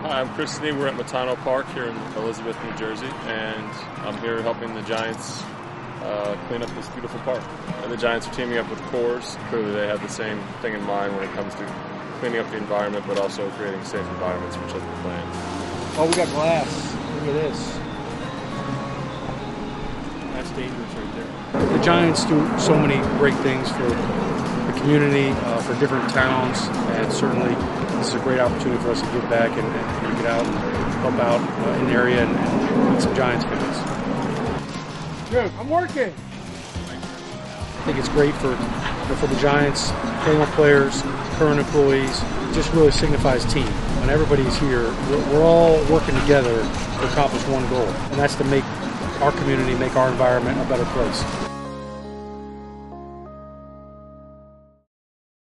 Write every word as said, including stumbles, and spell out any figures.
Hi, I'm Chris Snee. We're at Matano Park here in Elizabeth, New Jersey, and I'm here helping the Giants uh, clean up this beautiful park. And the Giants are teaming up with Coors. Clearly they have the same thing in mind when it comes to cleaning up the environment, but also creating safe environments for children playing. Oh, we got glass. Look at this. That's dangerous right there. The Giants do so many great things for the community, uh, for different towns, and certainly this is a great opportunity for us to give back and, and get out and help out uh, in the area and, and meet some Giants fans. Good, I'm working. I think it's great for for the Giants, former players, current employees. It just really signifies team. When everybody's here, we're, we're all working together to accomplish one goal, and that's to make our community, make our environment a better place.